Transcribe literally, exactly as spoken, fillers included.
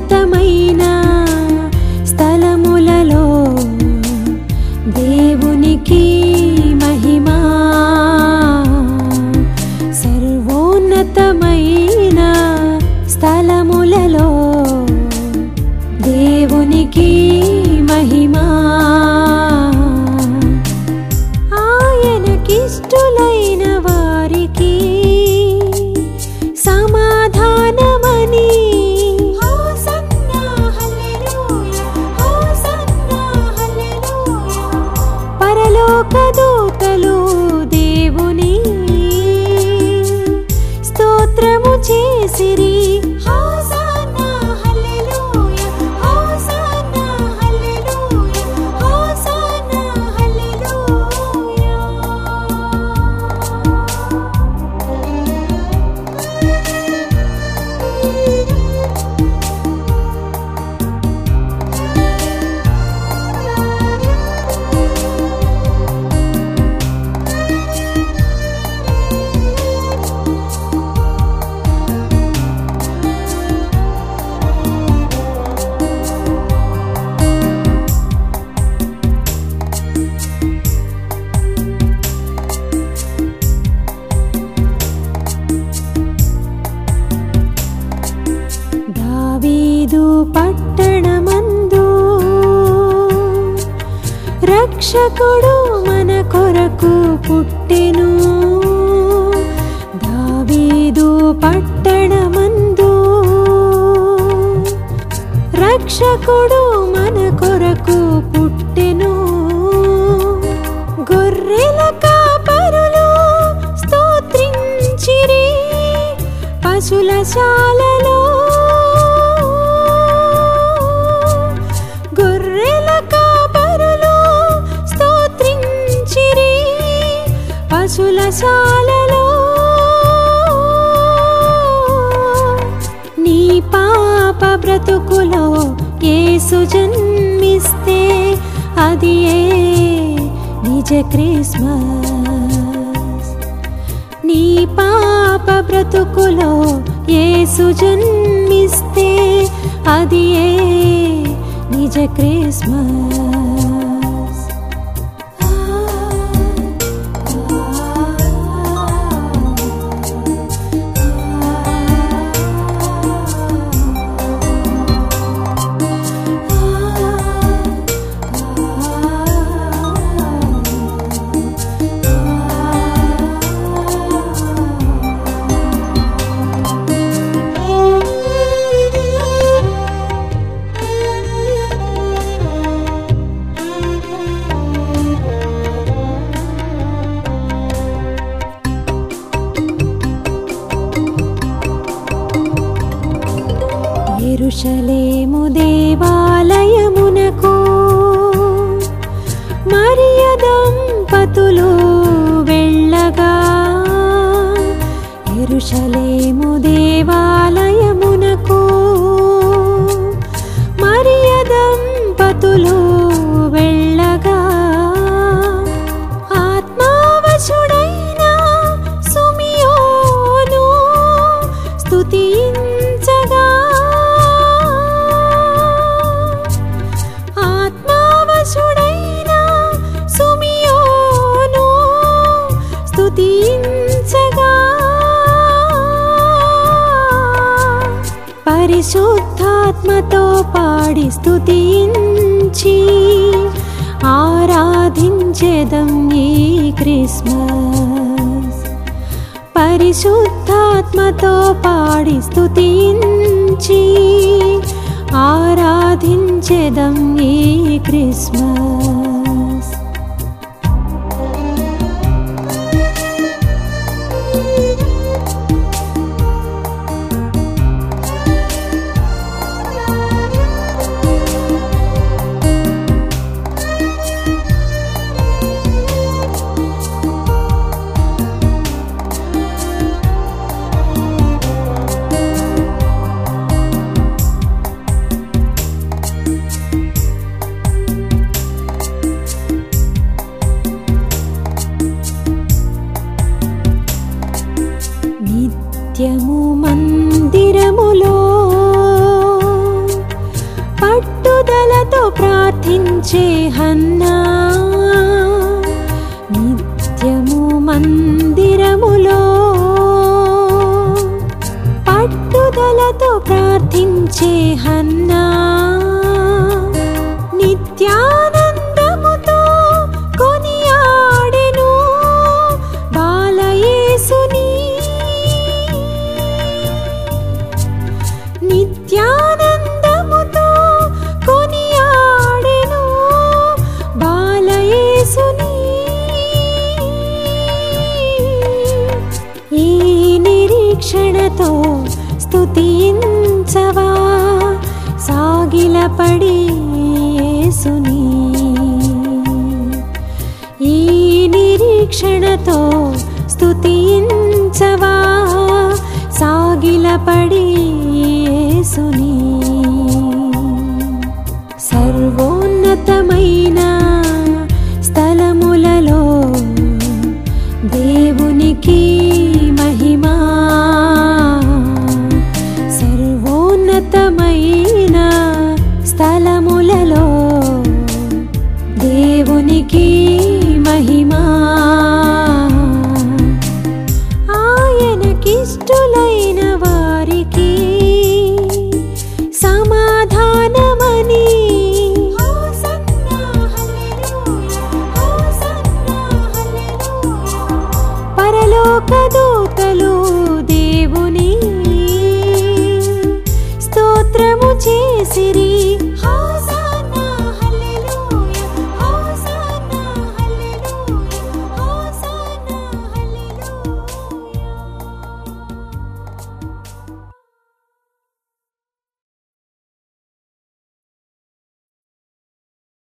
సర్వోన్నతమైన స్థలములలో దేవునికి మహిమా. సర్వోన్నతమైన స్థలములలో దేవునికి మహిమా. ఆయనకిష్టులైన వారికి సమాధానమని హోసన్నా హల్లెలూయా, హోసన్నా హల్లెలూయా. పరలోక దూతలు దేవుని స్తోత్రము చేసిరి. హోసన్నా హల్లెలూయా, హోసన్నా హల్లెలూయా, హోసన్నా హల్లెలూయా. దావీదు పట్టణమందు రక్షకుడు మన కొరకు పుట్టెను. దావీదు పట్టణమందు రక్షకుడు మన కొరకు పుట్టెను. గొర్రెల కాపరులు స్తోత్రించిరి పశుల శాలలో. గొర్రెల కాపరులు స్తోత్రించిరి పశుల శాలలో. నీ పాప బ్రతుకులో యేసు జన్మిస్తే అది ఏ నిజ క్రిస్మస్. నీ పాప బ్రతుకులో యేసు జన్మిస్తే అది ఏ నిజ క్రిస్మస్. యెరూషలేము దేవాలయమునకు మరియ దంపతులు వెళ్ళగా. యెరూషలేము దేవాలయమునకు మరియ దంపతులు వెళ్ళగా. ఆత్మవశుడైన సుమియోను స్తుతించగా. ఆత్మవశుడైన సుమియోను స్తుతించగా. పరిశుద్ధాత్మతో పాడి స్తుతించి ఆరాధించెదం ఈ క్రిస్మస్. పరిశుద్ధాత్మతో పాడి స్తుతించి ఆరాధించెదం ఈ క్రిస్మస్. ప్రార్థించే హన్నా నిత్యము మందిరములో పట్టుదలతో ప్రార్థించే హన్నా నిత్యానందముతో కొనియాడెను బాలయేసుని. నిత్యానందముతో కొనియాడెను బాలయేసుని. ఈ నిరీక్షణతో స్తుతించవా సాగిలపడి యేసుని. ఈ నిరీక్షణతో స్తుతించవా సాగిలపడి యేసుని. సర్వోన్నతమై